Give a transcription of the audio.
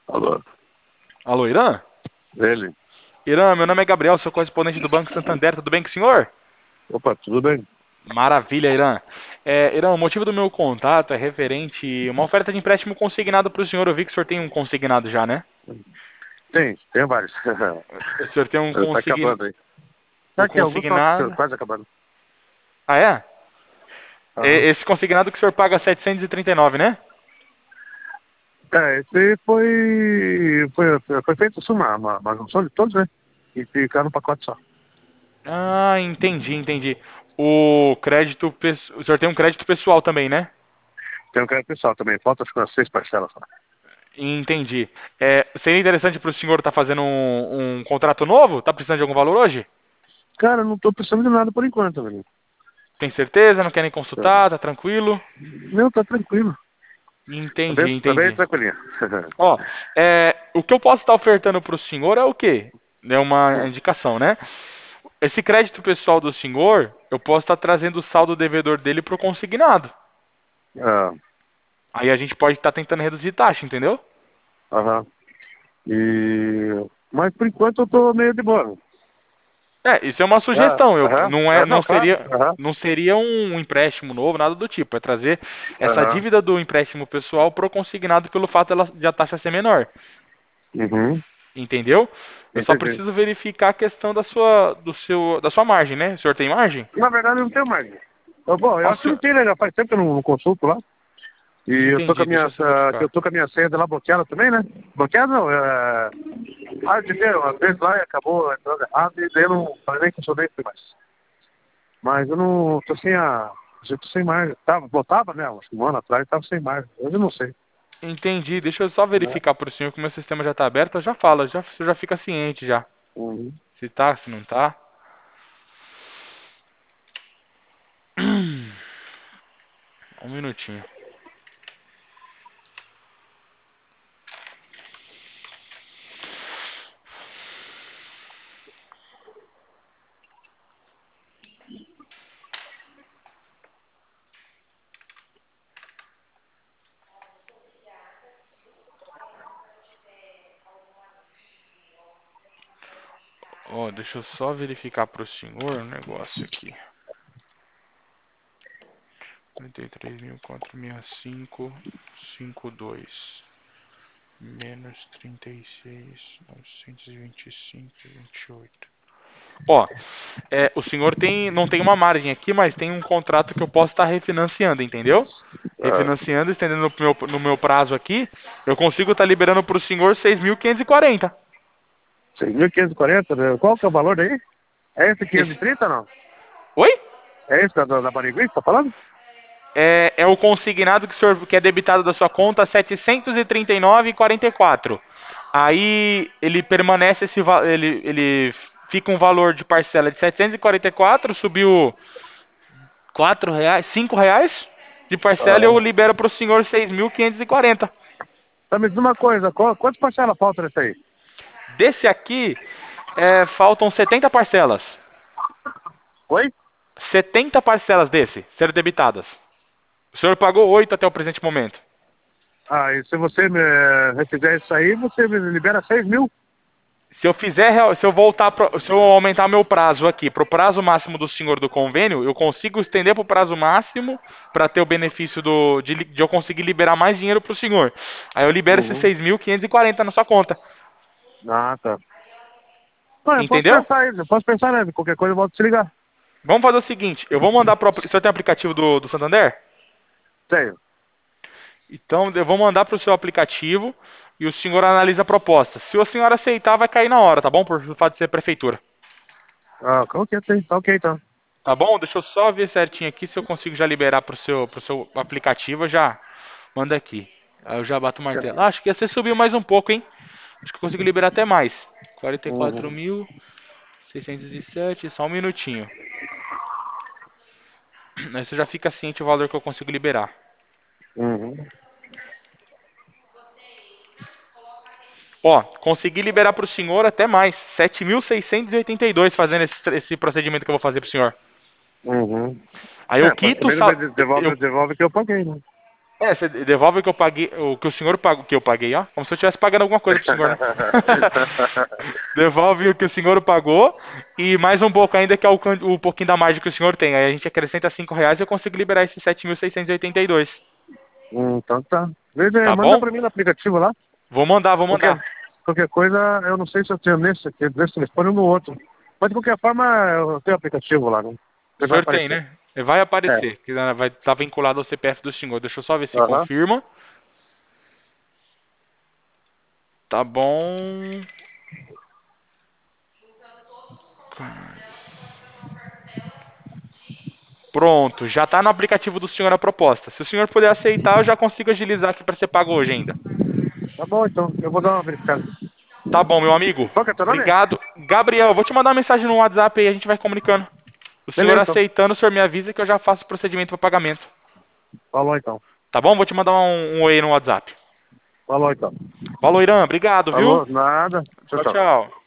Alô, Alô, Irã? ele. Irã, meu nome é Gabriel, sou correspondente do Banco Santander, tudo bem com o senhor? Opa, tudo bem? Maravilha, Irã. Irã, o motivo do meu contato é referente a uma oferta de empréstimo consignado para o senhor. Eu vi que o senhor tem um consignado já, né? Tem vários. O senhor tem um Tá acabando aí. Tá o aqui, alguns estão consignado. quase acabando. Ah, é? Aham. Esse consignado que o senhor paga 739, né? Esse foi feito assim, uma junção de todos, né? E ficar no pacote só. Ah, entendi. O senhor tem um crédito pessoal também, né? Tem um crédito pessoal também, falta acho que umas 6 parcelas só. Entendi. Seria interessante para o senhor estar fazendo um contrato novo? Tá precisando de algum valor hoje? Cara, não tô precisando de nada por enquanto, velho. Tem certeza? Não querem consultar? Tá tranquilo? Não, tá tranquilo. Tá bem Entendi. tranquilinho. Ó, o que eu posso estar ofertando para o senhor é o quê? É uma indicação, né? Esse crédito pessoal do senhor, eu posso estar trazendo o saldo devedor dele para o consignado. Ah, Aí a gente pode estar tentando reduzir taxa, entendeu? aham. Mas por enquanto eu tô meio de boa. Isso é uma sugestão. Aham. Não, claro. Aham. Não seria um empréstimo novo, nada do tipo. É trazer essa Aham. dívida do empréstimo pessoal pro consignado pelo fato de a taxa ser menor. Uhum. Entendeu? Eu só Entendi. preciso verificar a questão da sua margem, né? O senhor tem margem? Na verdade, eu não tenho mais. Bom, eu Ó, acho que não tem, né? Já faz tempo que eu não consulto lá. E eu tô com Entendi, a deixa minha, eu só verificar. eu tô com a minha senha lá bloqueada também, né? Bloqueada não, de ter, às vezes lá e acabou entrando errado e daí eu não falei nem que eu sou nem fui mais. Mas eu não, tô sem eu tô sem margem. Botava, né? Acho que um ano atrás tava sem margem. Hoje eu não sei, Entendi, deixa eu só né? verificar pro senhor que o meu sistema já tá aberto, eu já falo, o senhor já fica ciente já. Uhum. Se tá, se não tá. Um minutinho. Ó, deixa eu só verificar pro senhor um negócio aqui. 33.465,52 menos 36.925,28. Ó, o senhor não tem uma margem aqui, mas tem um contrato que eu posso estar refinanciando, entendeu? Ah, Refinanciando, estendendo no meu prazo aqui, eu consigo estar liberando para o senhor 6.540. 6.540, né? Qual que é o valor daí? É esse Esse, 530 ou não? oi? É esse da Barigui que tá falando? É o consignado que é debitado da sua conta 739,44. Aí ele permanece ele fica um valor de parcela de 744, subiu R$ 4, R$ 5 de parcela e eu Ah. libero para o senhor 6.540. Tá, me diz uma coisa, quantas parcelas faltam nesse aí? Desse aqui, faltam 70 parcelas. Oi? 70 parcelas desse ser debitadas. O senhor pagou 8 até o presente momento. Ah, e se você me refizer isso aí, você me libera 6.000? Se eu aumentar meu prazo aqui para o prazo máximo do senhor do convênio, eu consigo estender para o prazo máximo para ter o benefício de eu conseguir liberar mais dinheiro para o senhor. Aí eu libero esses Uhum. 6.540 na sua conta. Ah, tá. Ah, Entendeu? eu posso pensar, né? Qualquer coisa eu volto a te ligar. Vamos fazer o seguinte, eu vou mandar para o senhor tem aplicativo do Santander? Tenho. Então eu vou mandar para o seu aplicativo e o senhor analisa a proposta. Se o senhor aceitar, vai cair na hora, tá bom? Por fato de ser prefeitura. Ah, ok, tem. Tá ok, então. Tá bom? Deixa eu só ver certinho aqui se eu consigo já liberar pro seu aplicativo. Eu já manda aqui. Aí eu já bato o martelo. Acho que você subiu mais um pouco, hein? Acho que eu consigo liberar até mais. Uhum. 44.607, só um minutinho. Aí você já fica ciente o valor que eu consigo liberar. Uhum. Ó, consegui liberar pro senhor até mais. 7.682 fazendo esse procedimento que eu vou fazer pro senhor. Uhum. Aí eu Mas quito o também sal... devolve, eu, devolve que eu paguei, né? Você devolve o que eu paguei, o que o senhor pagou, que eu paguei, ó. Como se eu estivesse pagando alguma coisa pro senhor, né? Devolve o que o senhor pagou e mais um pouco ainda, que é o pouquinho da margem que o senhor tem. Aí a gente acrescenta R$ 5 e eu consigo liberar esses 7.682. Então tá. Veja, Tá manda bom? pra mim no aplicativo lá. Vou mandar, vou Qualquer, mandar. qualquer coisa, eu não sei se eu tenho nesse telefone ou no outro. Mas de qualquer forma, eu tenho aplicativo lá, né? O Ele vai senhor tem, aparecer. né? Vai É. aparecer, que vai estar vinculado ao CPF do senhor. Deixa eu só ver se Aham. confirma. Tá bom. Pronto, já tá no aplicativo do senhor a proposta. Se o senhor puder aceitar, eu já consigo agilizar aqui para ser pago hoje ainda. Tá bom, então. Eu vou dar uma verificada. Tá bom, meu amigo. Qual que é teu nome? Obrigado. Gabriel, vou te mandar uma mensagem no WhatsApp aí, a gente vai comunicando. O senhor Beleza, então. aceitando, o senhor me avisa que eu já faço o procedimento para pagamento. Falou, então. Tá bom? Vou te mandar um oi aí no WhatsApp. Falou, então. Falou, Irã. Obrigado, viu? Falou, nada. Tchau, Tchau, tchau. tchau.